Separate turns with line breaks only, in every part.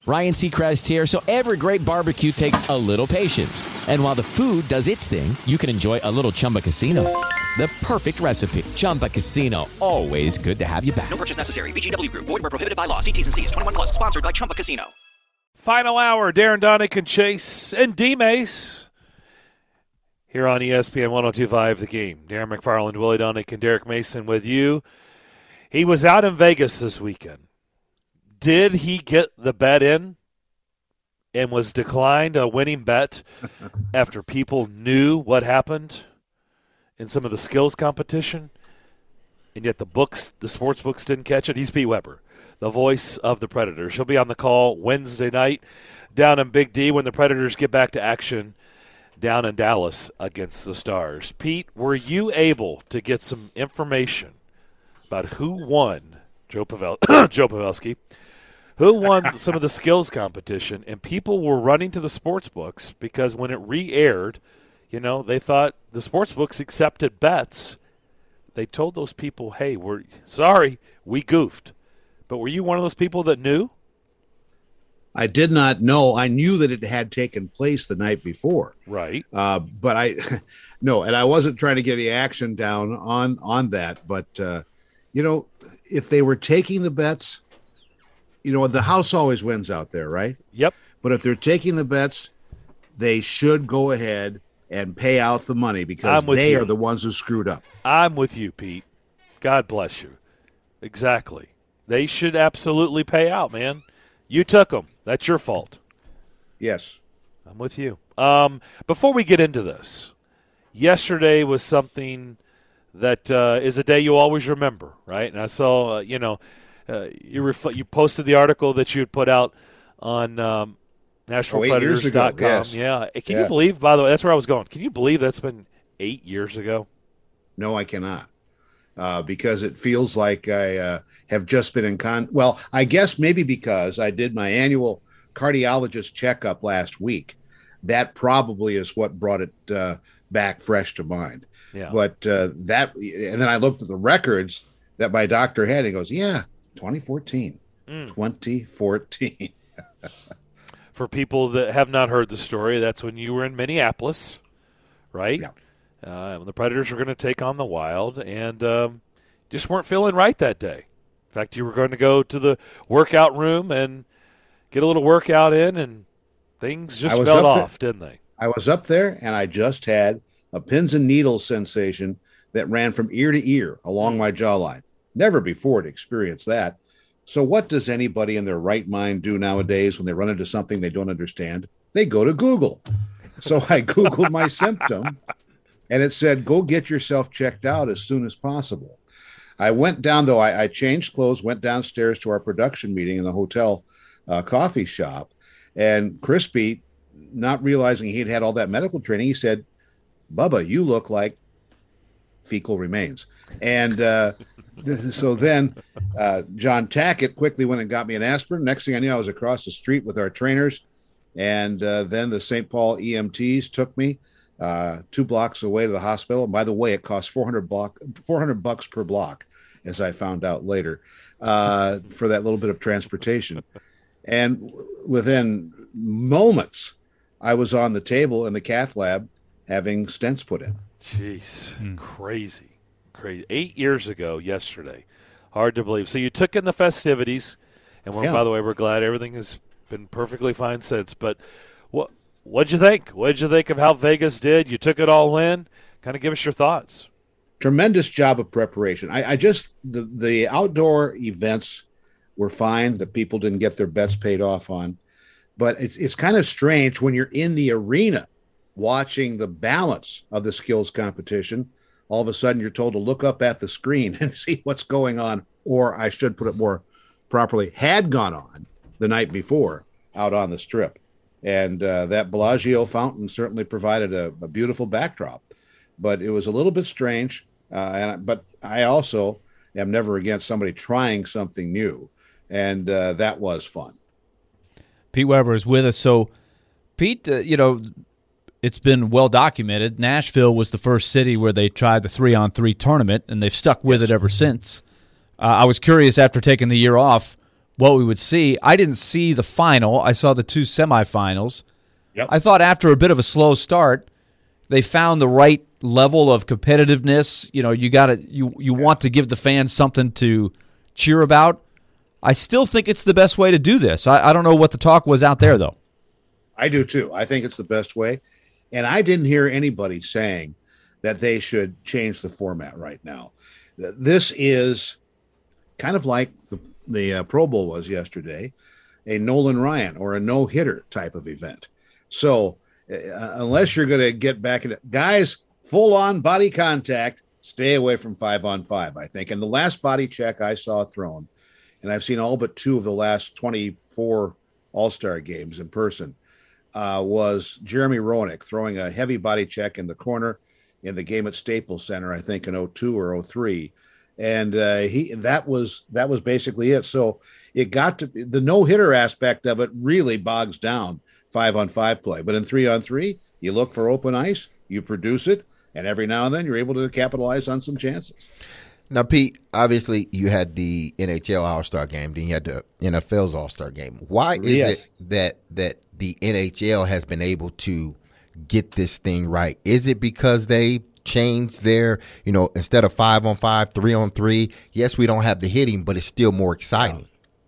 Ryan Seacrest here. So every great barbecue takes a little patience. And while the food does its thing, you can enjoy a little Chumba Casino. The perfect recipe. Chumba Casino. Always good to have you back.
No purchase necessary. VGW Group. Void where prohibited by law. See T's and C's. 21 plus. Sponsored by Chumba Casino.
Final hour. Darren Donick and Chase and D-Mace here on ESPN 102.5 The Game. Darren McFarland, Willie Donick, and Derek Mason with you. He was out in Vegas this weekend. Did he get the bet in and was declined a winning bet after people knew what happened in some of the skills competition, and yet the sports books didn't catch it? He's Pete Weber, the voice of the Predators. He'll be on the call Wednesday night down in Big D when the Predators get back to action down in Dallas against the Stars. Pete, were you able to get some information about who won Joe Pavelski, who won some of the skills competition? And people were running to the sports books because when it re-aired, they thought the sports books accepted bets. They told those people, hey, we're sorry, we goofed. But were you one of those people that knew?
I did not know. I knew that it had taken place the night before.
Right.
But and I wasn't trying to get any action down on that. But, if they were taking the bets, the house always wins out there, right?
Yep.
But if they're taking the bets, they should go ahead and pay out the money because they are the ones who screwed up.
I'm with you, Pete. God bless you. Exactly. They should absolutely pay out, man. You took them. That's your fault.
Yes.
I'm with you. Before we get into this, yesterday was something that is a day you always remember, right? And I saw, you posted the article that you had put out on NashvillePredators.com.
Yes.
Yeah. Can you believe, by the way, that's where I was going. Can you believe that's been 8 years ago?
No, I cannot. Because it feels like I have just been well, I guess maybe because I did my annual cardiologist checkup last week. That probably is what brought it back fresh to mind.
Yeah.
But and then I looked at the records that my doctor had. And he goes, 2014. 2014.
For people that have not heard the story, that's when you were in Minneapolis, right?
Yeah.
When the Predators were going to take on the Wild, and just weren't feeling right that day. In fact, you were going to go to the workout room and get a little workout in, and things just fell off, didn't they?
I was up there, and I just had a pins and needles sensation that ran from ear to ear along my jawline. Never before to experience that. So what does anybody in their right mind do nowadays when they run into something they don't understand? They go to Google. So I Googled my symptom. And it said, go get yourself checked out as soon as possible. I went down, though. I changed clothes, went downstairs to our production meeting in the hotel coffee shop. And Crispy, not realizing he'd had all that medical training, he said, Bubba, you look like fecal remains. And so then John Tackett quickly went and got me an aspirin. Next thing I knew, I was across the street with our trainers. And then the St. Paul EMTs took me 2 blocks away to the hospital. And by the way, it costs $400 per block, as I found out later, for that little bit of transportation. And within moments, I was on the table in the cath lab having stents put in.
Jeez, crazy. 8 years ago yesterday. Hard to believe. So you took in the festivities, and by the way, we're glad everything has been perfectly fine since. But what'd you think? What'd you think of how Vegas did? You took it all in. Kind of give us your thoughts.
Tremendous job of preparation. I just the outdoor events were fine that people didn't get their bets paid off on, but it's kind of strange when you're in the arena watching the balance of the skills competition. All of a sudden, you're told to look up at the screen and see what's going on, or I should put it more properly, had gone on the night before out on the strip. And that Bellagio fountain certainly provided a beautiful backdrop. But it was a little bit strange. But I also am never against somebody trying something new. And that was fun.
Pete Weber is with us. So, Pete, it's been well documented. Nashville was the first city where they tried the 3-on-3 tournament, and they've stuck with it ever since. I was curious, after taking the year off, what we would see. I didn't see the final. I saw the 2 semifinals.
Yep.
I thought after a bit of a slow start, they found the right level of competitiveness. You know, you want to give the fans something to cheer about. I still think it's the best way to do this. I don't know what the talk was out there, though.
I do too. I think it's the best way. And I didn't hear anybody saying that they should change the format right now. This is kind of like the Pro Bowl was yesterday, a Nolan Ryan or a no-hitter type of event. So unless you're going to get back into guys, full-on body contact, stay away from 5-on-5, I think. And the last body check I saw thrown, and I've seen all but 2 of the last 24 All-Star games in person, was Jeremy Roenick throwing a heavy body check in the corner in the game at Staples Center, I think in 02 or 03. And that was basically it. So it got to the no-hitter aspect of it really bogs down 5-on-5 play. But in 3-on-3, you look for open ice, you produce it, and every now and then you're able to capitalize on some chances.
Now, Pete, obviously you had the NHL All-Star game, then you had the NFL's All-Star game. Why is it that the NHL has been able to get this thing right? Is it because they changed their, instead of 5-on-5, 3-on-3? Yes, we don't have the hitting, but it's still more exciting.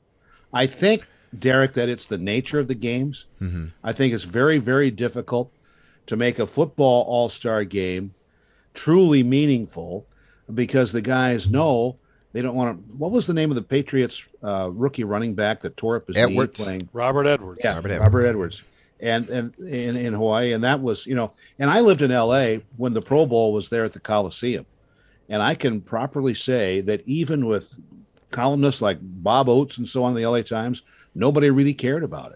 I think, Derek, that it's the nature of the games. Mm-hmm. I think it's very, very difficult to make a football all-star game truly meaningful because the guys know they don't want to. What was the name of the Patriots rookie running back that tore up his knee playing?
Robert Edwards.
Yeah, Robert Edwards. And in Hawaii. And that was, and I lived in L.A. when the Pro Bowl was there at the Coliseum. And I can properly say that even with columnists like Bob Oates and so on in the L.A. Times, nobody really cared about it.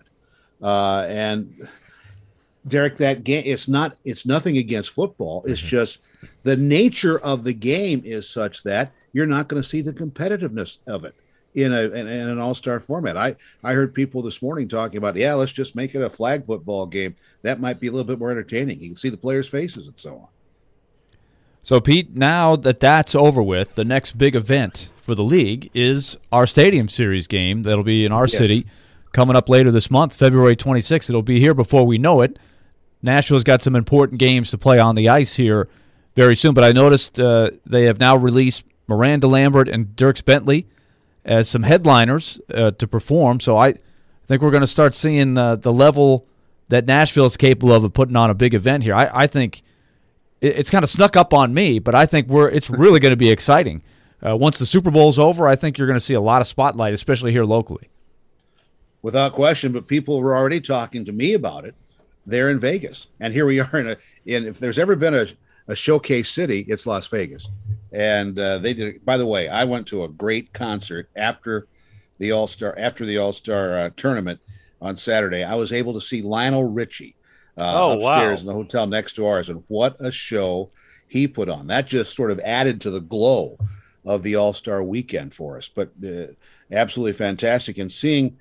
And Derek, that game, it's nothing against football. It's just the nature of the game is such that you're not going to see the competitiveness of it in an all-star format. I heard people this morning talking about, let's just make it a flag football game. That might be a little bit more entertaining. You can see the players' faces and so on.
So, Pete, now that that's over with, the next big event for the league is our Stadium Series game that'll be in our city coming up later this month, February 26th. It'll be here before we know it. Nashville's got some important games to play on the ice here very soon, but I noticed they have now released Miranda Lambert and Dierks Bentley as some headliners to perform. So I think we're going to start seeing the level that Nashville is capable of putting on a big event here. I think it's kind of snuck up on me, but I think it's really going to be exciting. Once the Super Bowl's over, I think you're going to see a lot of spotlight, especially here locally.
Without question, but people were already talking to me about it. They're in Vegas, and here we are if there's ever been a showcase city, it's Las Vegas. And they did. By the way, I went to a great concert after the All-Star tournament on Saturday. I was able to see Lionel Richie upstairs in the hotel next to ours, and what a show he put on. That just sort of added to the glow of the All-Star weekend for us. But absolutely fantastic. And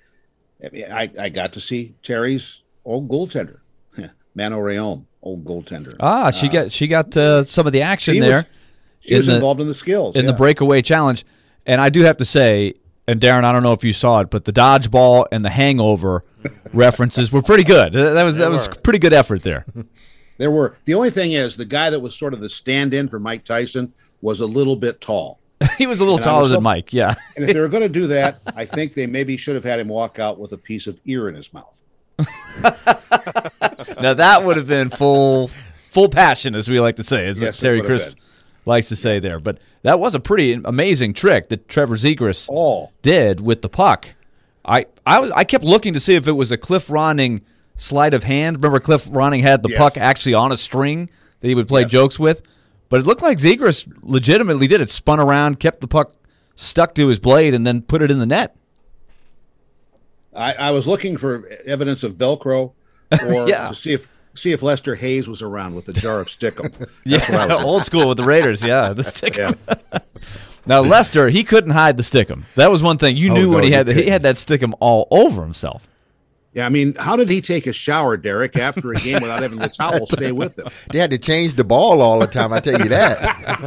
I got to see Terry's old goaltender, Mano Rayom, old goaltender.
She got some of the action there.
She was involved in the skills.
In the breakaway challenge. And I do have to say, and Darren, I don't know if you saw it, but the dodgeball and the hangover references were pretty good. That was pretty good effort there.
There were. The only thing is, the guy that was sort of the stand-in for Mike Tyson was a little bit tall.
He was a little taller than Mike, yeah.
And if they were going to do that, I think they maybe should have had him walk out with a piece of ear in his mouth.
Now that would have been full passion, as we like to say, as Terry Crisp likes to say there. But that was a pretty amazing trick that Trevor Zegras did with the puck. I kept looking to see if it was a Cliff Ronning sleight of hand. Remember, Cliff Ronning had the puck actually on a string that he would play jokes with. But it looked like Zegras legitimately did it. Spun around, kept the puck stuck to his blade, and then put it in the net.
I was looking for evidence of Velcro or to see if Lester Hayes was around with a jar of Stickum.
Old school with the Raiders, the Stickum. Yeah. Now, Lester, he couldn't hide the Stickum. That was one thing. You knew when he had that Stickum all over himself.
Yeah, I mean, how did he take a shower, Derek, after a game without having the towel stay with him?
They had to change the ball all the time, I tell you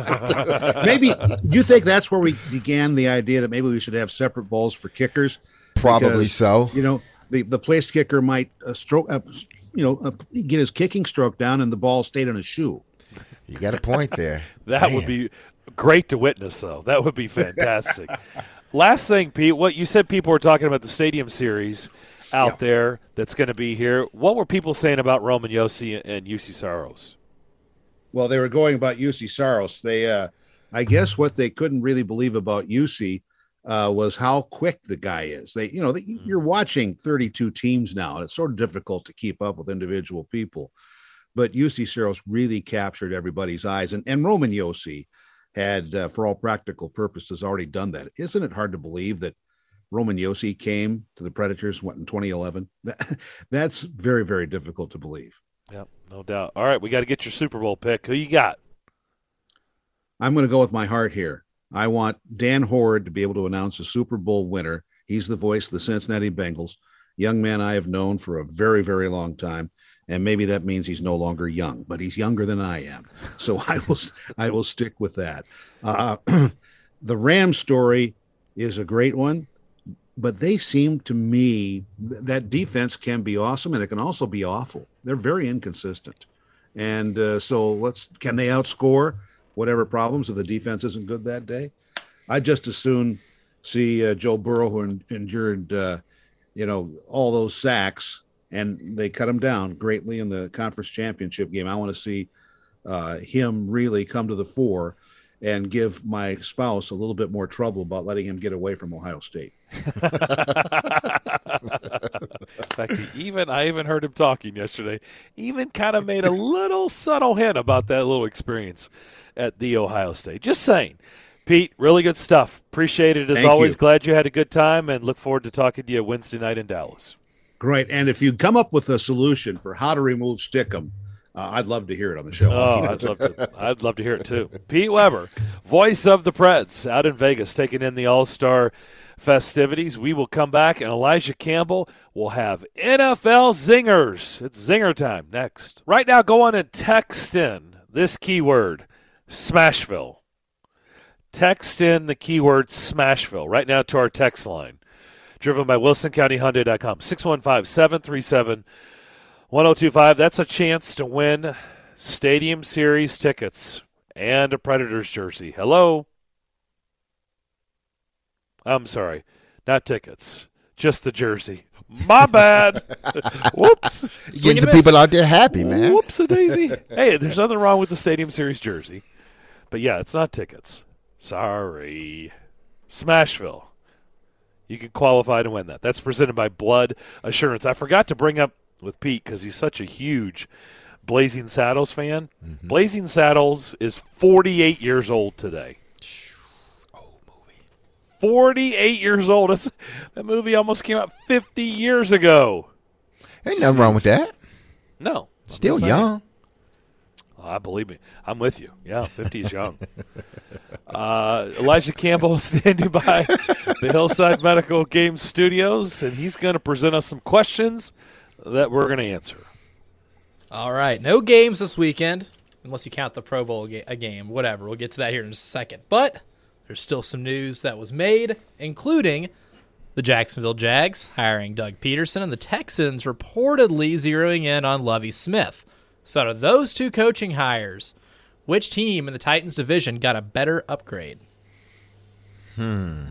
that.
Maybe, do you think that's where we began the idea that maybe we should have separate balls for kickers?
Probably
because,
so.
The place kicker might get his kicking stroke down and the ball stayed on his shoe.
You got a point there.
That would be great to witness, though. That would be fantastic. Last thing, Pete, what you said people were talking about the Stadium Series out there that's going to be here. What were people saying about Roman Josi and UC Saros?
Well, they were going about UC Saros. They, I guess what they couldn't really believe about UC was how quick the guy is. You're watching 32 teams now, and it's sort of difficult to keep up with individual people. But UC Saros really captured everybody's eyes. And Roman Josi had, for all practical purposes, already done that. Isn't it hard to believe that Roman Josi came to the Predators in 2011? That's very, very difficult to believe.
Yep, no doubt. All right, we got to get your Super Bowl pick. Who you got?
I'm going to go with my heart here. I want Dan Horde to be able to announce a Super Bowl winner. He's the voice of the Cincinnati Bengals, young man I have known for a very, very long time. And maybe that means he's no longer young, but he's younger than I am. So I will stick with that. The Rams story is a great one, but they seem to me that defense can be awesome and it can also be awful. They're very inconsistent. And so can they outscore whatever problems if the defense isn't good that day? I'd just as soon see Joe Burrow, who endured, all those sacks, and they cut him down greatly in the conference championship game. I want to see him really come to the fore and give my spouse a little bit more trouble about letting him get away from Ohio State.
In fact, I even heard him talking yesterday. Even kind of made a little subtle hint about that little experience at the Ohio State. Just saying. Pete, really good stuff. Appreciate it as always. Glad you had a good time, and look forward to talking to you Wednesday night in Dallas.
Great. And if you come up with a solution for how to remove Stickum, I'd love to hear it on the show.
Oh, I'd love to hear it too. Pete Weber, voice of the Preds, out in Vegas, taking in the All-Star festivities. We will come back, and Elijah Campbell will have NFL zingers. It's zinger time next. Right now, go on and text in this keyword, Smashville. Text in the keyword Smashville right now to our text line. Driven by WilsonCountyHyundai.com. 615-737-1025. That's a chance to win Stadium Series tickets and a Predators jersey. Hello? I'm sorry. Not tickets. Just the jersey. My bad. Whoops.
Getting the people out there happy, man.
Whoops-a-daisy. Hey, there's nothing wrong with the Stadium Series jersey. But, yeah, it's not tickets. Sorry. Smashville. You can qualify to win that. That's presented by Blood Assurance. I forgot to bring up with Pete because he's such a huge Blazing Saddles fan. Mm-hmm. Blazing Saddles is 48 years old today.
Old movie.
48 years old. That movie almost came out 50 years ago.
Ain't nothing wrong with that.
No.
Still young.
I believe me. I'm with you. Yeah, 50 is young. Elijah Campbell standing by the Hillside Medical Game Studios, and he's going to present us some questions that we're going to answer.
All right. No games this weekend, unless you count the Pro Bowl a game. Whatever. We'll get to that here in just a second. But there's still some news that was made, including the Jacksonville Jags hiring Doug Peterson and the Texans reportedly zeroing in on Lovie Smith. So out of those two coaching hires, which team in the Titans division got a better upgrade?
Man,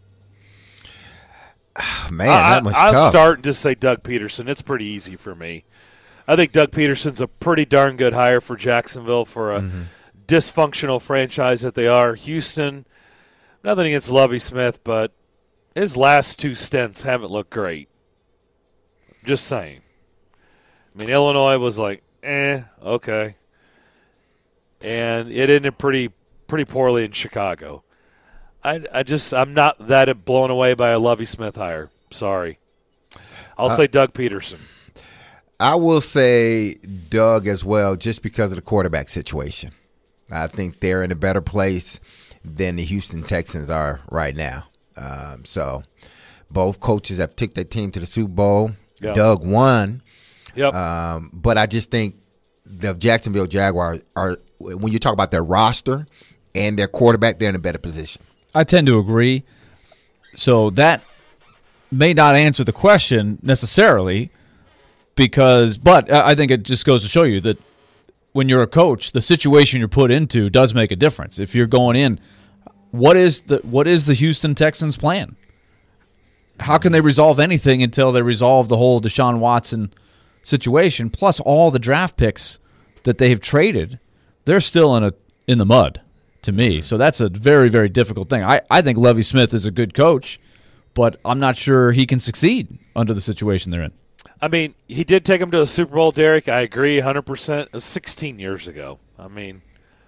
that much tough.
I'll start and just say Doug Peterson. It's pretty easy for me. I think Doug Peterson's a pretty darn good hire for Jacksonville for a dysfunctional franchise that they are. Houston, nothing against Lovie Smith, but his last two stints haven't looked great. Just saying. I mean, Illinois was like, okay. And it ended pretty poorly in Chicago. I'm not that blown away by a Lovie Smith hire. Sorry. I'll say Doug Peterson.
I will say Doug as well, just because of the quarterback situation. I think they're in a better place than the Houston Texans are right now. So both coaches have took their team to the Super Bowl. Yep. Doug won.
Yep.
But I just think the Jacksonville Jaguars are, when you talk about their roster and their quarterback, they're in a better position.
I tend to agree. So that may not answer the question necessarily but I think it just goes to show you that when you're a coach, the situation you're put into does make a difference. If you're going in, what is the Houston Texans' plan? How can they resolve anything until they resolve the whole Deshaun Watson situation, plus all the draft picks that they have traded? They're still in the mud to me. So that's a very, very difficult thing. I think Lovie Smith is a good coach, but I'm not sure he can succeed under the situation they're in.
I mean, he did take him to a Super Bowl, Derek. I agree 100%. It was 16 years ago. I mean,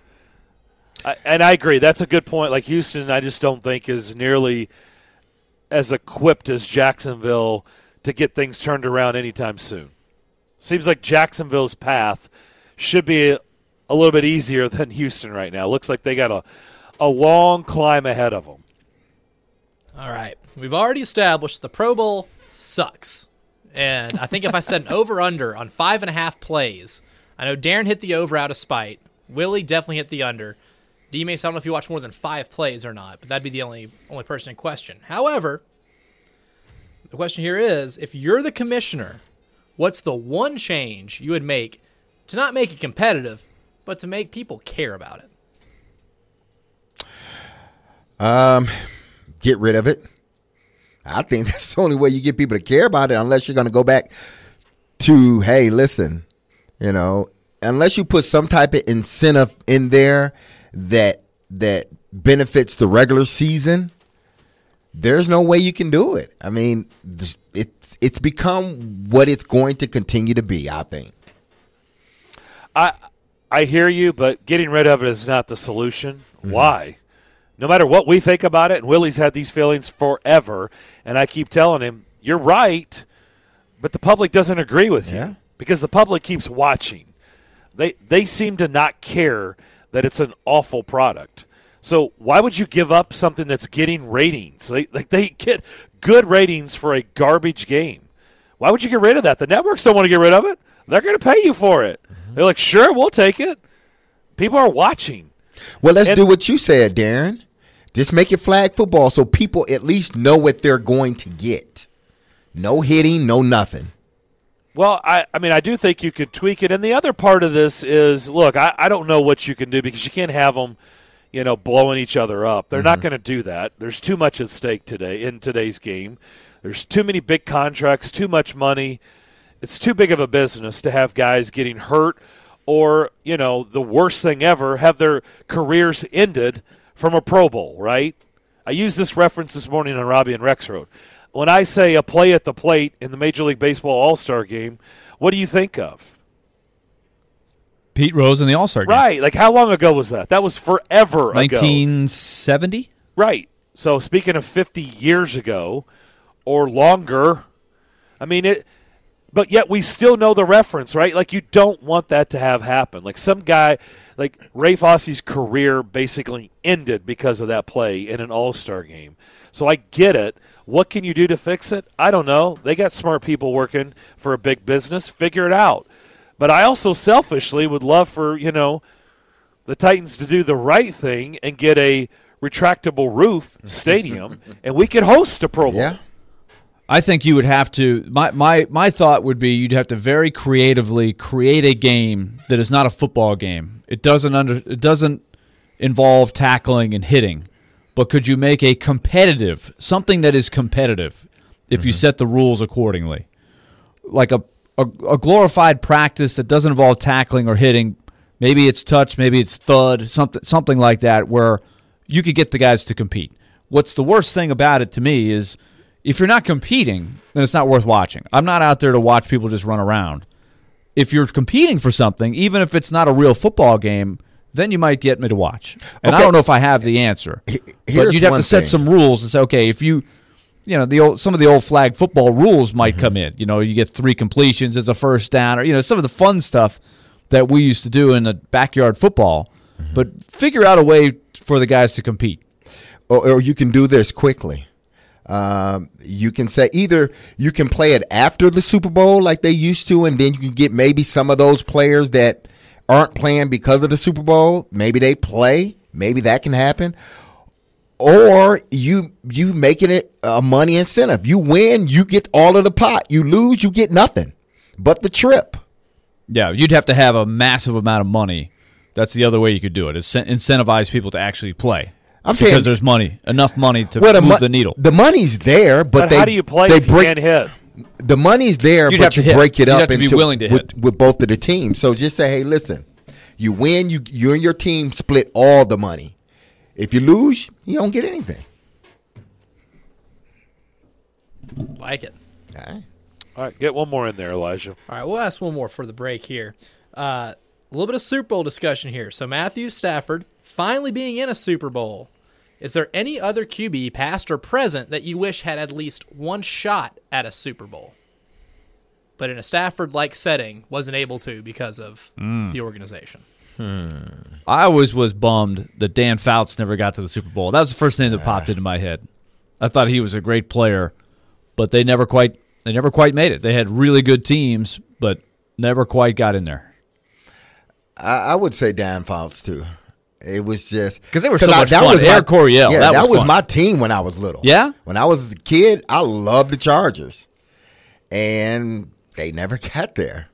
I agree. That's a good point. Like Houston, I just don't think is nearly as equipped as Jacksonville to get things turned around anytime soon. Seems like Jacksonville's path should be a little bit easier than Houston right now. Looks like they got a long climb ahead of them.
All right. We've already established the Pro Bowl sucks. And I think if I set an over-under on 5.5 plays, I know Darren hit the over out of spite. Willie definitely hit the under. D-Mace, I don't know if you watch more than 5 plays or not, but that'd be the only person in question. However, the question here is, if you're the commissioner, what's the one change you would make to not make it competitive, but to make people care about it?
Get rid of it. I think that's the only way you get people to care about it, unless you're going to go back to, hey, listen, unless you put some type of incentive in there that benefits the regular season, there's no way you can do it. I mean, it's become what it's going to continue to be, I think.
I hear you, but getting rid of it is not the solution. Mm-hmm. Why? No matter what we think about it, and Willie's had these feelings forever, and I keep telling him, you're right, but the public doesn't agree with you because the public keeps watching. They seem to not care that it's an awful product. So why would you give up something that's getting ratings? They get good ratings for a garbage game. Why would you get rid of that? The networks don't want to get rid of it. They're going to pay you for it. Mm-hmm. They're like, sure, we'll take it. People are watching.
Well, let's do what you said, Darren. Just make it flag football so people at least know what they're going to get. No hitting, no nothing.
Well, I mean, I do think you could tweak it. And the other part of this is, look, I don't know what you can do because you can't have them, blowing each other up. They're not going to do that. There's too much at stake in today's game. There's too many big contracts, too much money. It's too big of a business to have guys getting hurt or, the worst thing ever, have their careers ended from a Pro Bowl, right? I used this reference this morning on Robbie and Rex Road. When I say a play at the plate in the Major League Baseball All-Star Game, what do you think of?
Pete Rose in the All-Star Game.
Right. Like, how long ago was that? That was forever ago.
1970?
Right. So, speaking of 50 years ago or longer, I mean, but yet we still know the reference, right? Like, you don't want that to have happen. Like, some guy, like Ray Fosse's career basically ended because of that play in an All-Star Game. So I get it. What can you do to fix it? I don't know. They got smart people working for a big business. Figure it out. But I also selfishly would love for, the Titans to do the right thing and get a retractable roof stadium, and we could host a Pro Bowl. Yeah.
I think you would have to my thought would be you'd have to very creatively create a game that is not a football game. It doesn't involve tackling and hitting. But could you make a competitive, something that is competitive if you set the rules accordingly? Like a glorified practice that doesn't involve tackling or hitting. Maybe it's touch, maybe it's thud, something like that where you could get the guys to compete. What's the worst thing about it to me is if you're not competing, then it's not worth watching. I'm not out there to watch people just run around. If you're competing for something, even if it's not a real football game, then you might get me to watch. And I don't know if I have the answer. But you'd have to set some rules and say, okay, if some of the old flag football rules might come in. You get 3 completions as a first down, or some of the fun stuff that we used to do in the backyard football. But figure out a way for the guys to compete.
Or you can do this quickly. You can say either you can play it after the Super Bowl like they used to, and then you can get maybe some of those players that aren't playing because of the Super Bowl. Maybe they play. Maybe that can happen. or you making it a money incentive. You win, you get all of the pot. You lose, you get nothing but the trip.
Yeah, you'd have to have a massive amount of money. That's the other way you could do it, is incentivize people to actually play. Because there's enough money to move the needle.
The money's there, but
how do you play if you can't hit?
The money's there, but you break it up into with both of the teams. So just say, hey, listen, you win, you and your team split all the money. If you lose, you don't get anything.
Like it.
All right, get one more in there, Elijah.
All right, we'll ask one more for the break here. A little bit of Super Bowl discussion here. So Matthew Stafford finally being in a Super Bowl. Is there any other QB, past or present, that you wish had at least one shot at a Super Bowl, but in a Stafford-like setting wasn't able to because of the organization?
I always was bummed that Dan Fouts never got to the Super Bowl. That was the first thing that popped into my head. I thought he was a great player, but they never quite made it. They had really good teams, but never quite got in there.
I would say Dan Fouts too. It was just
because they were so much fun. Eric Coryell,
that was my team when I was little.
Yeah,
when I was a kid, I loved the Chargers, and they never got there.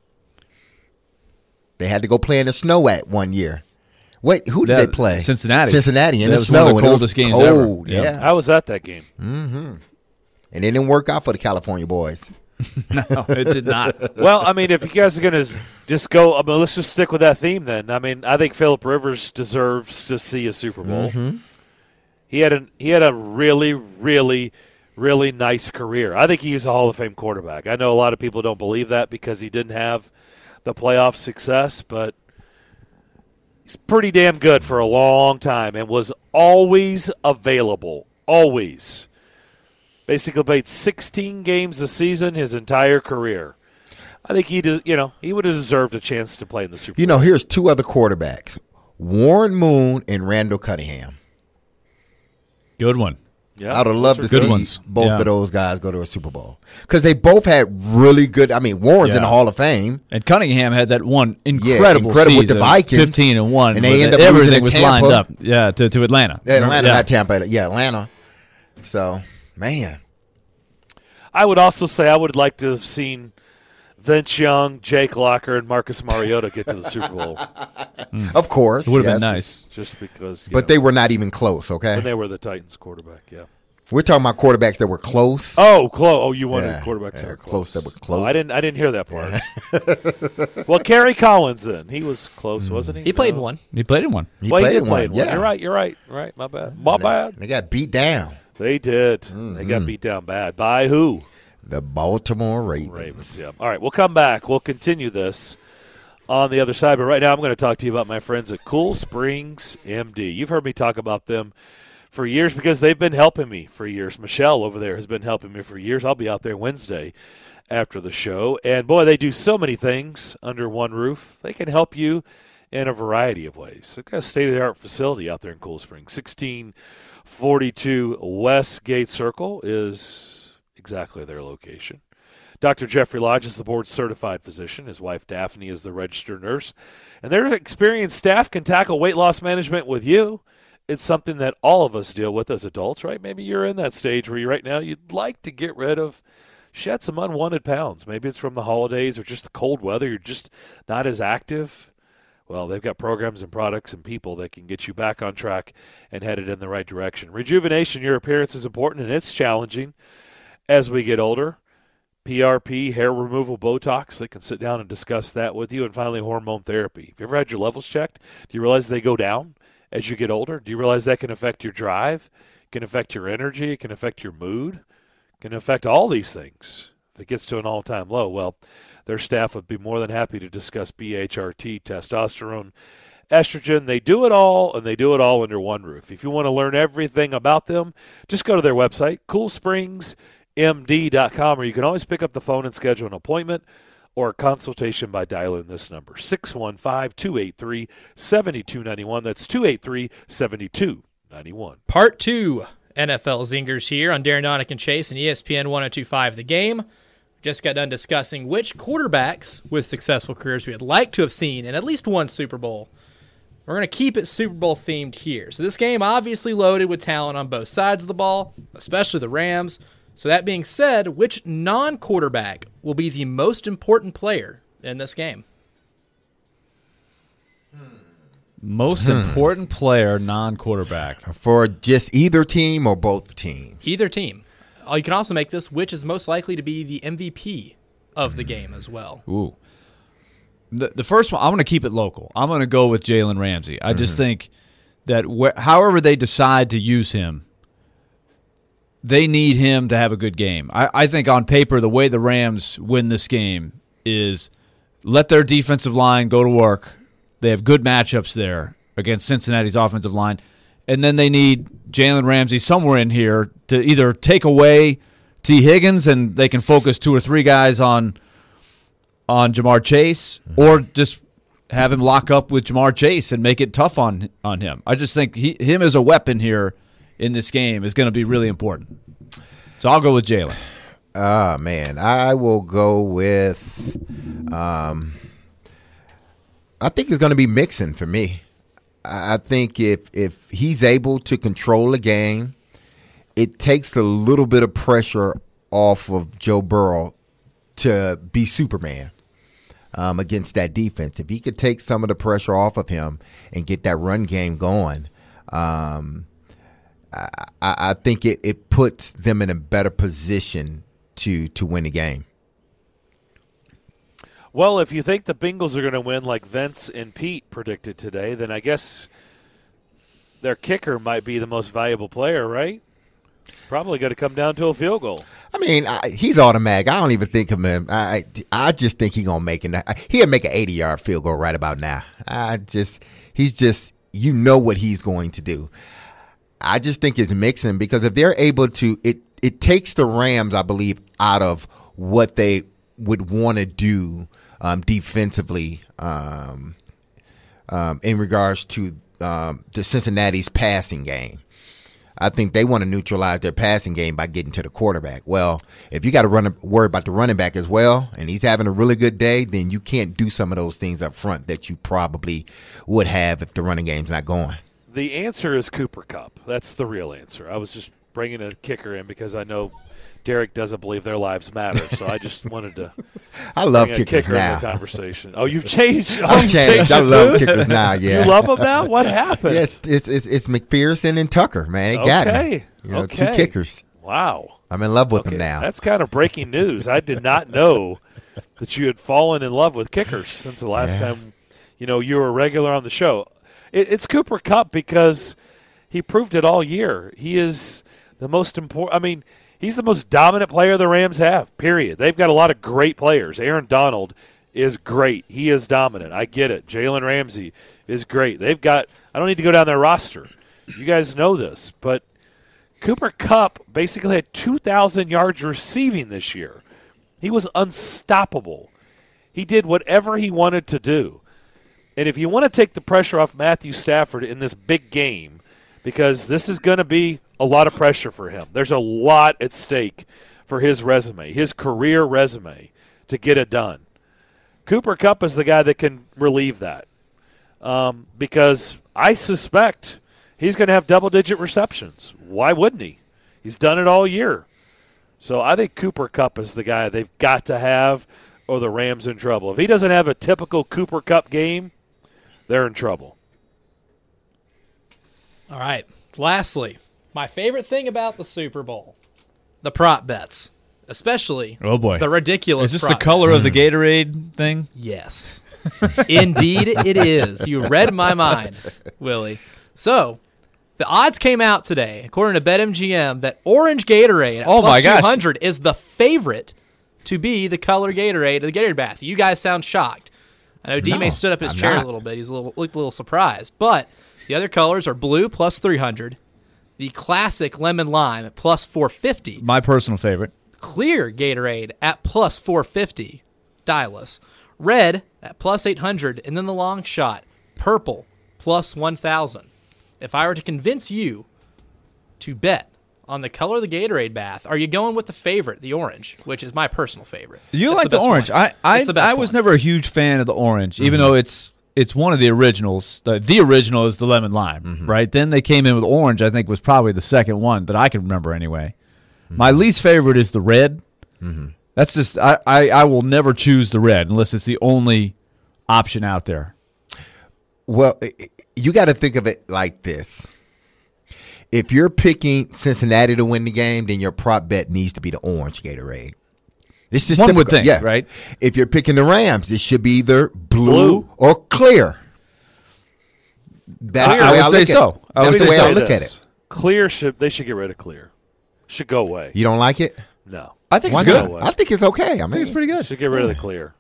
They had to go play in the snow at one year. Wait, who did they play?
Cincinnati.
Cincinnati in
the
snow.
One of the coldest games
cold,
ever.
Yeah.
I was at that game.
Mm-hmm. And it didn't work out for the California boys.
No, it did not.
Well, I mean, if you guys are going to just go, let's just stick with that theme then. I mean, I think Phillip Rivers deserves to see a Super Bowl.
Mm-hmm.
He had a really, really, really nice career. I think he's a Hall of Fame quarterback. I know a lot of people don't believe that because he didn't have the playoff success, but he's pretty damn good for a long time and was always available, always. Basically played 16 games a season his entire career. I think he would have deserved a chance to play in the Super Bowl.
Here's two other quarterbacks, Warren Moon and Randall Cunningham.
Good one.
Yeah, I would have loved to see both
of
those guys go to a Super Bowl because they both had really good. I mean, Warren's in the Hall of Fame,
and Cunningham had that one incredible season
with the Vikings,
15-1,
and they ended up
everything was
Tampa.
lined up. Yeah, to Atlanta.
Not Tampa. Yeah, Atlanta. So, man,
I would also say I would like to have seen Vince Young, Jake Locker, and Marcus Mariota get to the Super Bowl.
Of course.
It would have been nice.
Just because.
But they were not even close, okay?
When they were the Titans quarterback, yeah.
We're talking about quarterbacks that were close.
Oh, close. Oh, you wanted quarterbacks that were close.
That were close.
Oh, I didn't hear that part. Well, Kerry Collins then. He was close, wasn't he?
He played in one.
He played in one.
He did play in one. Yeah. You're right. My bad.
They got beat down.
They did. Mm-hmm. They got beat down bad. By who?
The Baltimore Ravens.
Yeah. All right, we'll come back. We'll continue this on the other side. But right now I'm going to talk to you about my friends at Cool Springs MD. You've heard me talk about them for years because they've been helping me for years. Michelle over there has been helping me for years. I'll be out there Wednesday after the show. And, boy, they do so many things under one roof. They can help you in a variety of ways. They've got a state-of-the-art facility out there in Cool Springs. 1642 West Gate Circle is exactly their location. Dr. Jeffrey Lodge is the board-certified physician. His wife, Daphne, is the registered nurse. And their experienced staff can tackle weight loss management with you. It's something that all of us deal with as adults, right? Maybe you're in that stage where right now you'd like to get rid of, shed some unwanted pounds. Maybe it's from the holidays or just the cold weather. You're just not as active. Well, they've got programs and products and people that can get you back on track and headed in the right direction. Rejuvenation, your appearance is important, and it's challenging as we get older. PRP, hair removal, Botox, they can sit down and discuss that with you. And finally, hormone therapy. Have you ever had your levels checked? Do you realize they go down as you get older? Do you realize that can affect your drive, can affect your energy, it can affect your mood, can affect all these things? If it gets to an all-time low, well, their staff would be more than happy to discuss BHRT, testosterone, estrogen. They do it all, and they do it all under one roof. If you want to learn everything about them, just go to their website, CoolSpringsMD.com, or you can always pick up the phone and schedule an appointment or a consultation by dialing this number, 615-283-7291. That's 283-7291.
Part 2, NFL Zingers here on Darren Donick and Chase and ESPN 102.5 The Game. Just got done discussing which quarterbacks with successful careers we would like to have seen in at least one Super Bowl. We're going to keep it Super Bowl themed here. So this game obviously loaded with talent on both sides of the ball, especially the Rams. So that being said, which non-quarterback will be the most important player in this game?
Most important player, non-quarterback.
For just either team or both teams?
Either team. You can also make this, which is most likely to be the MVP of the game as well.
Ooh. The first one, I'm going to keep it local. I'm going to go with Jalen Ramsey. I just think that however they decide to use him, they need him to have a good game. I think on paper, the way the Rams win this game is let their defensive line go to work. They have good matchups there against Cincinnati's offensive line. And then they need Jalen Ramsey somewhere in here to either take away T. Higgins and they can focus 2 or 3 guys on Jamar Chase, or just have him lock up with Jamar Chase and make it tough on him. I just think him as a weapon here in this game is going to be really important. So I'll go with Jalen.
Man, I will go with I think it's going to be Mixon for me. I think if he's able to control the game, it takes a little bit of pressure off of Joe Burrow to be Superman against that defense. If he could take some of the pressure off of him and get that run game going, I think it puts them in a better position to win the game.
Well, if you think the Bengals are going to win like Vince and Pete predicted today, then I guess their kicker might be the most valuable player, right? Probably going to come down to a field goal.
I mean, he's automatic. I don't even think of him. I just think he's going to make it. He'll make an 80-yard field goal right about now. He's just, you know what he's going to do. I just think it's Mixon because if they're able to, it takes the Rams, I believe, out of what they would want to do defensively in regards to the Cincinnati's passing game. I think they want to neutralize their passing game by getting to the quarterback. Well, if you got to worry about the running back as well, and he's having a really good day, then you can't do some of those things up front that you probably would have if the running game's not going.
The answer is Cooper Kupp. That's the real answer. I was just bringing a kicker in because I know Derek doesn't believe their lives matter, so I just wanted to.
I love
bring a
kickers
kicker
now.
in the conversation. Oh, you've changed.
I've changed. I love kickers now. Yeah,
you love them now. What happened?
Yes, it's McPherson and Tucker. Man, they got me. Two kickers.
Wow,
I'm in love with them now.
That's kind of breaking news. I did not know that you had fallen in love with kickers since the last time you were a regular on the show. It's Cooper Kupp because he proved it all year. He is the most important. I mean, he's the most dominant player the Rams have, period. They've got a lot of great players. Aaron Donald is great. He is dominant. I get it. Jalen Ramsey is great. They've got – I don't need to go down their roster. You guys know this. But Cooper Kupp basically had 2,000 yards receiving this year. He was unstoppable. He did whatever he wanted to do. And if you want to take the pressure off Matthew Stafford in this big game, because this is going to be a lot of pressure for him. There's a lot at stake for his resume, his career resume, to get it done. Cooper Kupp is the guy that can relieve that because I suspect he's going to have double-digit receptions. Why wouldn't he? He's done it all year. So I think Cooper Kupp is the guy they've got to have or the Rams in trouble. If he doesn't have a typical Cooper Kupp game, they're in trouble.
All right. Lastly, my favorite thing about the Super Bowl, the prop bets, especially the ridiculous
Is this the color of the Gatorade thing?
Yes. Indeed it is. You read my mind, Willie. So, the odds came out today, according to BetMGM, that orange Gatorade at plus 200 is the favorite to be the color Gatorade of the Gatorade bath. You guys sound shocked. I know D-May stood up his chair a little bit. He's looked a little surprised. But the other colors are blue plus 300, the classic lemon lime at plus 450.
My personal favorite.
Clear Gatorade at plus 450. Dial-us. Red at plus 800, and then the long shot, purple, plus 1,000. If I were to convince you to bet on the color of the Gatorade bath, are you going with the favorite, the orange, which is my personal favorite?
You like the orange. I was never a huge fan of the orange, even though it's it's one of the originals. The original is the lemon lime, right? Then they came in with orange. I think was probably the second one that I can remember anyway. My least favorite is the red. That's just I will never choose the red unless it's the only option out there.
Well, you got to think of it like this. If you're picking Cincinnati to win the game, then your prop bet needs to be the orange Gatorade. It's just
One
typical.
would think,
yeah.
right?
If you're picking the Rams, it should be either blue or clear. That's the
I
way
would say so. I would
That's the
say
way
so.
I look at it.
Clear they should get rid of clear. Should go away.
You don't like it?
No.
I think
Why
it's good.
not? I think it's okay. I
I think it's pretty good.
Should get rid of the clear.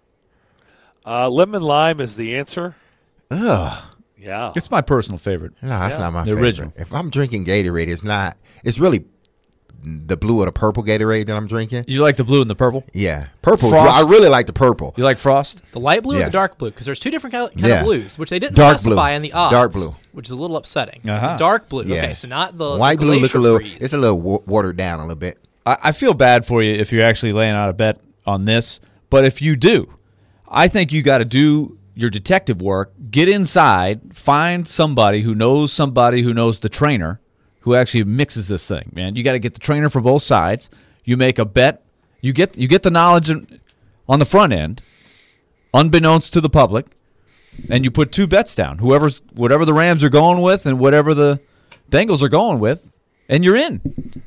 Lemon lime is the answer.
Ugh.
Yeah.
It's my personal favorite.
No, that's not my
The
favorite.
original.
If I'm drinking Gatorade, it's not. It's really the blue or the purple Gatorade that I'm drinking.
You like the blue and the purple?
Yeah, purple.
Frost.
I really like the purple.
You like Frost?
The light blue or
Yes.
the dark blue? Because there's two different kind
Yeah.
of blues, which they didn't
Dark
specify
blue.
in the odds.
Dark blue.
Which is a little upsetting.
Uh-huh.
The dark blue.
Yeah.
Okay, so not the
White
the
blue look a
Glacier
little.
Freeze.
It's a little watered down a little bit.
I feel bad for you if you're actually laying out a bet on this, but if you do, I think you got to do your detective work, get inside, find somebody who knows the trainer who actually mixes this thing, man. You got to get the trainer for both sides. You make a bet. You get the knowledge on the front end, unbeknownst to the public, and you put two bets down. Whatever the Rams are going with and whatever the Bengals are going with, and you're in.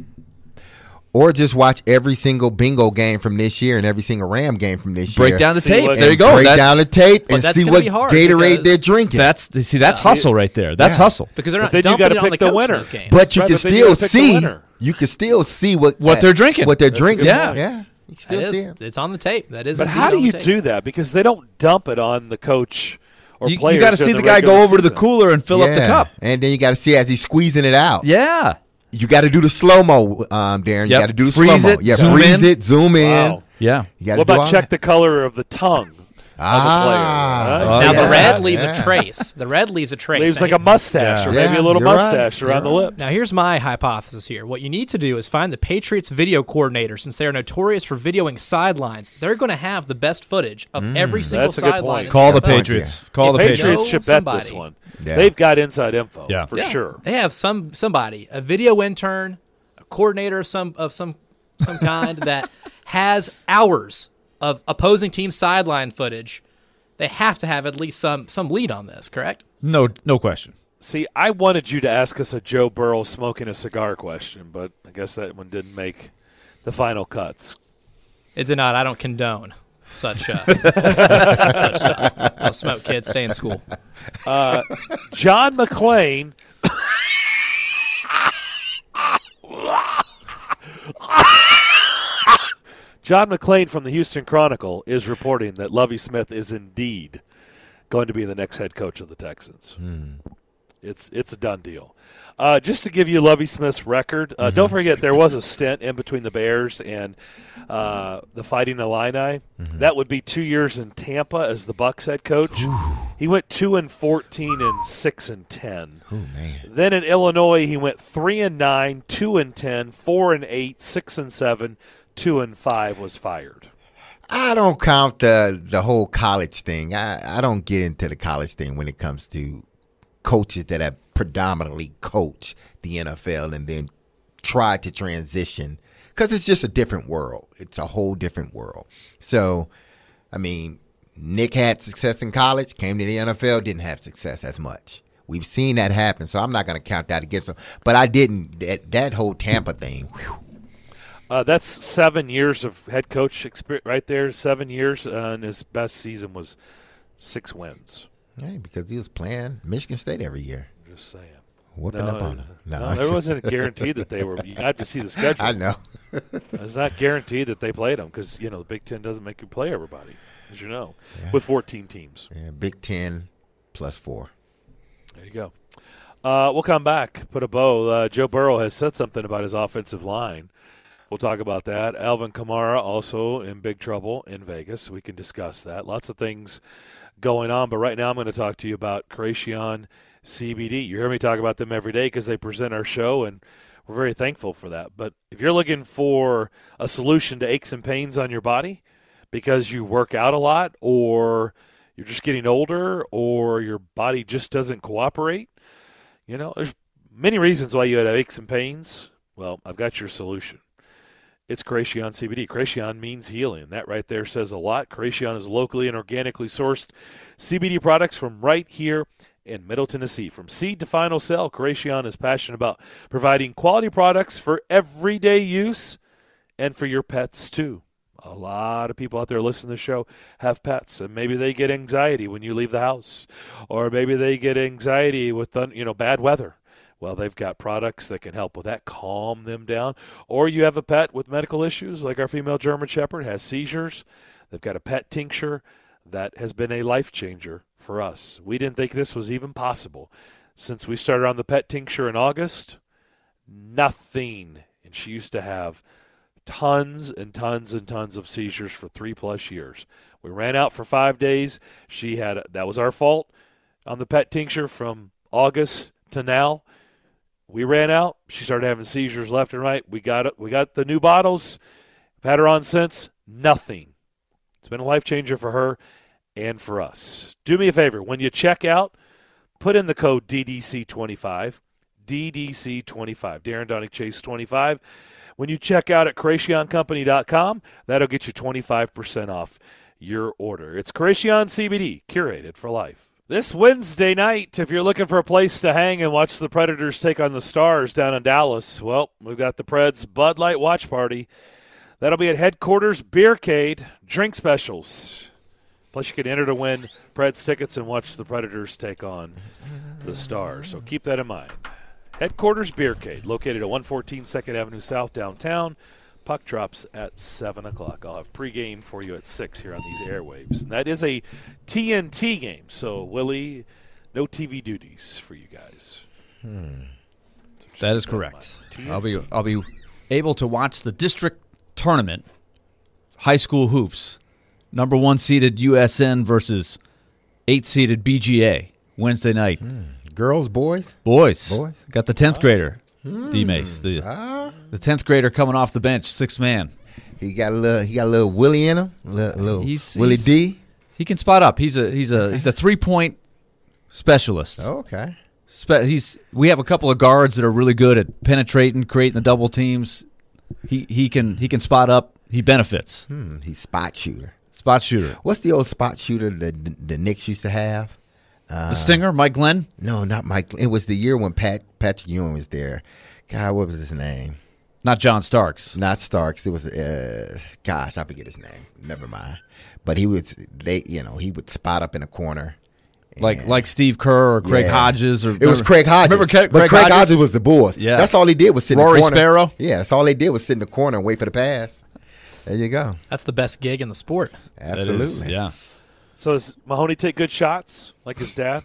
Or just watch every single bingo game from this year and every single Ram game from this year.
Break down the
See
tape.
what-
There you go.
Break down the tape
But
and
that's
see
gonna
what
be hard
Gatorade they're
because
drinking.
That's hustle right there. That's
Yeah.
hustle.
because they're
But
not
then you
dumping
gotta
it on the
pick the
coach in
winner.
those games.
But you
Right,
can
but then you
still
gotta pick the
see.
winner.
You can still see what
they're drinking.
What they're
That's a good
drinking.
point.
Yeah. You can still
That
see
is,
it.
it's on the tape. That is.
But
indeed
how do
on the
you
tape.
do that? Because they don't dump it on the coach or
You
players.
got to see
in
the guy go
regular
over to the
season.
cooler and fill up the
Yeah.
cup.
And then you got to see as he's squeezing it out.
Yeah.
You got to do the slow mo, Darren. You
Yep.
got to do the
Freeze
slow mo.
it,
Yeah,
zoom
freeze
in.
it, zoom in.
Wow.
Yeah.
You got to
What
do
about
all
check
that.
the color of the tongue of a player?
Oh,
Now
yeah.
the red leaves
Yeah.
a trace. The red leaves a trace.
Leaves
Now,
like a mustache, or
Yeah.
maybe a little
You're right.
mustache around the
You're right.
lips.
Now, here's my hypothesis here. What you need to do is find the Patriots video coordinator, since they are notorious for videoing sidelines. They're going to have the best footage of every single
That's a good
sideline.
point.
in
Call the
NFL.
Patriots. Call the
Patriots
Patriots.
should bet
somebody.
this one.
Yeah.
They've got inside info,
Yeah.
for
Yeah.
sure.
They have somebody, a video intern, a coordinator of some kind that has hours of opposing team sideline footage. They have to have at least some lead on this, correct?
No question.
See, I wanted you to ask us a Joe Burrow smoking a cigar question, but I guess that one didn't make the final cuts.
It did not. I don't condone such such stuff. Don't smoke, kids. Stay in school.
John McClain. John McClain from the Houston Chronicle is reporting that Lovie Smith is indeed going to be the next head coach of the Texans. It's a done deal. Just to give you Lovie Smith's record, don't forget there was a stint in between the Bears and the Fighting Illini. That would be 2 years in Tampa as the Bucs head coach. He went 2-14 and 6-10.
Oh, man.
Then in Illinois, he went 3-9, 2-10, 4-8, 6-7, 2-5. Was fired.
I don't count the whole college thing. I don't get into the college thing when it comes to coaches that have predominantly coached the NFL and then tried to transition, because it's just a different world. It's a whole different world. So, I mean, Nick had success in college, came to the NFL, didn't have success as much. We've seen that happen, so I'm not going to count that against him. But I didn't. That whole Tampa thing, whew.
That's 7 years of head coach experience right there. 7 years, and his best season was 6 wins.
Hey, because he was playing Michigan State every year.
Just saying.
Whooping up on him.
No, there wasn't a guarantee that they were. You had to see the schedule.
I know.
It's not guaranteed that they played them because the Big Ten doesn't make you play everybody, as you know, with 14 teams.
Yeah, Big 10 plus 4.
There you go. We'll come back, put a bow. Joe Burrow has said something about his offensive line. We'll talk about that. Alvin Kamara also in big trouble in Vegas. We can discuss that. Lots of things going on, but right now I'm going to talk to you about Creation CBD. You hear me talk about them every day because they present our show, and we're very thankful for that. But if you're looking for a solution to aches and pains on your body because you work out a lot or you're just getting older or your body just doesn't cooperate. There's many reasons why you have aches and pains. Well, I've got your solution. It's Creation CBD. Creation means healing. That right there says a lot. Creation is locally and organically sourced CBD products from right here in Middle Tennessee. From seed to final sell, Creation is passionate about providing quality products for everyday use and for your pets too. A lot of people out there listening to the show have pets, and maybe they get anxiety when you leave the house, or maybe they get anxiety with bad weather. Well, they've got products that can help with that, calm them down. Or you have a pet with medical issues, like our female German Shepherd has seizures. They've got a pet tincture that has been a life changer for us. We didn't think this was even possible. Since we started on the pet tincture in August, nothing. And she used to have tons and tons and tons of seizures for 3+ years. We ran out for 5 days. That was our fault on the pet tincture from August to now. We ran out. She started having seizures left and right. We got the new bottles. I've had her on since. Nothing. It's been a life changer for her and for us. Do me a favor. When you check out, put in the code DDC25. DDC25. Darren Donick Chase 25. When you check out at CreationCompany.com, that'll get you 25% off your order. It's Creation CBD, curated for life. This Wednesday night, if you're looking for a place to hang and watch the Predators take on the Stars down in Dallas, well, we've got the Preds Bud Light Watch Party. That'll be at Headquarters Beercade, drink specials. Plus, you can enter to win Preds tickets and watch the Predators take on the Stars. So keep that in mind. Headquarters Beercade, located at 114 2nd Avenue South downtown. Puck drops at 7 o'clock. I'll have pregame for you at 6 here on these airwaves. And that is a TNT game. So, Willie, no TV duties for you guys.
So that is correct. I'll be able to watch the district tournament, high school hoops, number 1 seeded USN versus 8 seeded BGA, Wednesday night.
Girls, boys?
Boys. Got the 10th grader, D-Mace. The 10th grader coming off the bench, 6th man.
He got a little Willie in him, little Willie D.
He can spot up. He's a 3-point specialist.
Oh, okay.
We have a couple of guards that are really good at penetrating, creating the double teams. He can spot up. He benefits.
He's spot shooter.
What's
the old spot shooter that the Knicks used to have?
The Stinger, Mike Glenn?
No, not Mike. It was the year when Patrick Ewing was there. God, what was his name?
Not John Starks.
Not Starks. It was I forget his name. Never mind. But he would spot up in a corner.
Like Steve Kerr or Craig Hodges.
It was Craig Hodges.
Remember
Craig Hodges was the boss.
Yeah.
That's all he did was sit
Rory
in the corner.
Sparrow.
Yeah, that's all they did was sit in the corner and wait for the pass. There you go.
That's the best gig in the sport.
Absolutely.
Yeah.
So does Mahoney take good shots like his dad?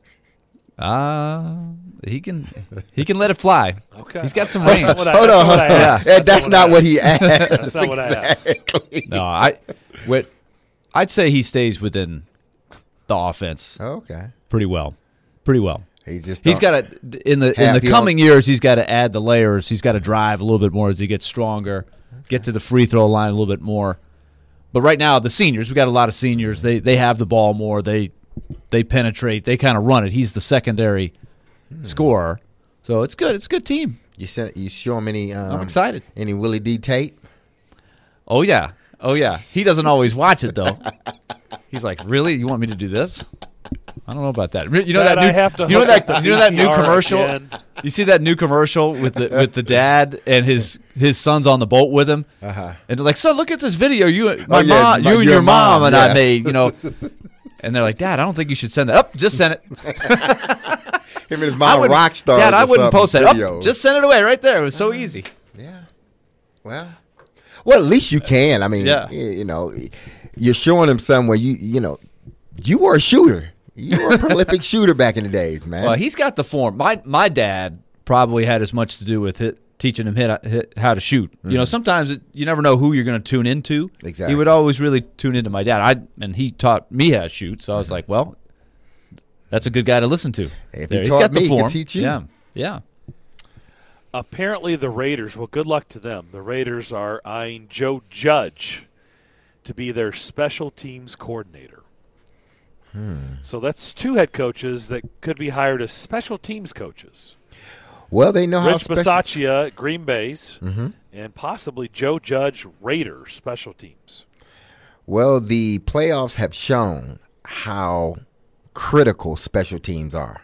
He can let it fly.
Okay.
He's got some range.
Hold on. That's not what he asked.
That's not what I asked.
No, I'd say he stays within the offense.
Okay.
Pretty well. He's got to in the coming years. He's got to add the layers. He's got to drive a little bit more as he gets stronger. Get to the free throw line a little bit more. But right now, the seniors, we got a lot of seniors. They have the ball more. They penetrate. They kind of run it. He's the secondary scorer. So it's good. It's a good team.
You show him any?
I'm excited.
Any Willie D tape?
Oh yeah. He doesn't always watch it though. He's like, really? You want me to do this? I don't know about that. You know that new commercial.
Again.
You see that new commercial with the dad and his son's on the boat with him, and they're like, "Son, look at this video you and your mom and I made." And they're like, "Dad, I don't think you should send that. Up, just send it."
Him and his mom rock stars.
Dad, I wouldn't post that. Up, just send it away right there. It was so easy.
Yeah. Well, at least you can. I mean, you're showing him somewhere. You were a shooter. You were a prolific shooter back in the days, man.
Well, he's got the form. My dad probably had as much to do with teaching him how to shoot. Mm-hmm. Sometimes you never know who you're going to tune into.
Exactly.
He would always really tune into my dad. And he taught me how to shoot. So I was like, well, that's a good guy to listen to.
If he taught me, he can teach you.
Yeah.
Apparently the Raiders, well, good luck to them. The Raiders are eyeing Joe Judge to be their special teams coordinator. So that's 2 head coaches that could be hired as special teams coaches.
Well, they know how
Rich Bisaccia, Green Bay's, and possibly Joe Judge, Raiders, special teams.
Well, the playoffs have shown how critical special teams are.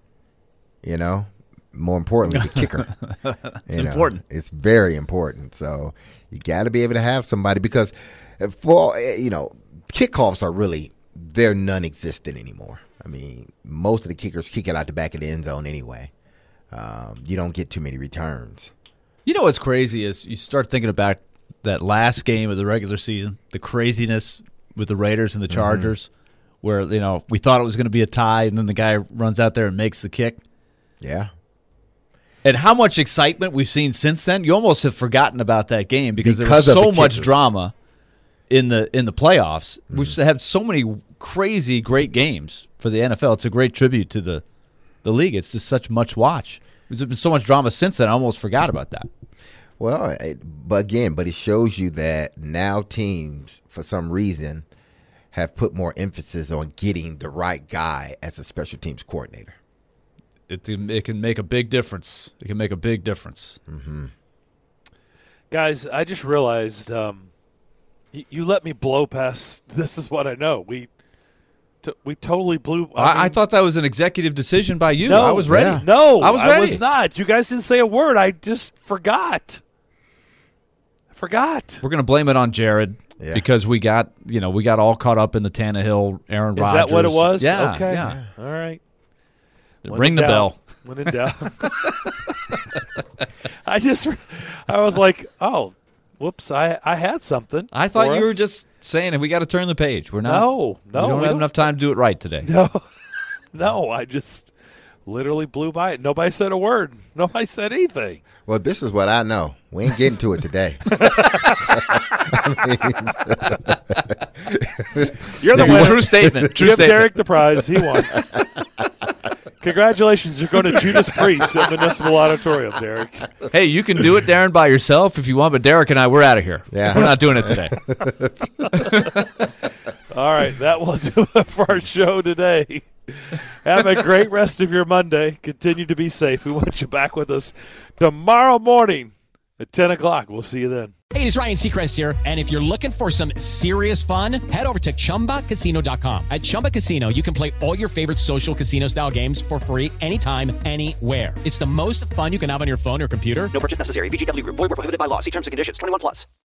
More importantly, the kicker.
It's important.
It's very important. So you got to be able to have somebody because, kickoffs are really, they're non-existent anymore. I mean, most of the kickers kick it out the back of the end zone anyway. You don't get too many returns.
You know what's crazy is you start thinking about that last game of the regular season, the craziness with the Raiders and the Chargers, where we thought it was going to be a tie, and then the guy runs out there and makes the kick.
Yeah.
And how much excitement we've seen since then. You almost have forgotten about that game because there was so much drama in the playoffs. We've had so many crazy, great games for the NFL. It's a great tribute to the league. It's just such much watch. There's been so much drama since then. I almost forgot about that.
Well, but it shows you that now teams, for some reason, have put more emphasis on getting the right guy as a special teams coordinator.
It can make a big difference. It can make a big difference.
Guys, I just realized you let me blow past. This is what I know. We totally blew.
I thought that was an executive decision by you.
No,
I was ready.
Yeah. No,
I was ready.
I was not. You guys didn't say a word. I just forgot.
We're going to blame it on Jared because we got all caught up in the Tannehill, Aaron Rodgers.
Is that what it was?
Yeah.
Okay.
Yeah.
All right.
Ring the bell.
When in doubt. I was like, oh, whoops, I had something.
I thought you were just saying we got to turn the page. We're not.
No.
We don't have enough time to do it right today.
No, I just literally blew by it. Nobody said a word. Nobody said anything.
Well, this is what I know. We ain't getting to it today.
You're the winner.
True statement.
Give Derek the prize. He won. Congratulations. You're going to Judas Priest at Municipal Auditorium, Derek.
Hey, you can do it, Darren, by yourself if you want, but Derek and I, we're out of here.
Yeah.
We're not doing it today.
All right. That will do it for our show today. Have a great rest of your Monday. Continue to be safe. We want you back with us tomorrow morning at 10 o'clock. We'll see you then.
Hey, it's Ryan Seacrest here, and if you're looking for some serious fun, head over to ChumbaCasino.com. At Chumba Casino, you can play all your favorite social casino-style games for free anytime, anywhere. It's the most fun you can have on your phone or computer.
No purchase necessary. VGW Group. Void where prohibited by law. See terms and conditions. 21+.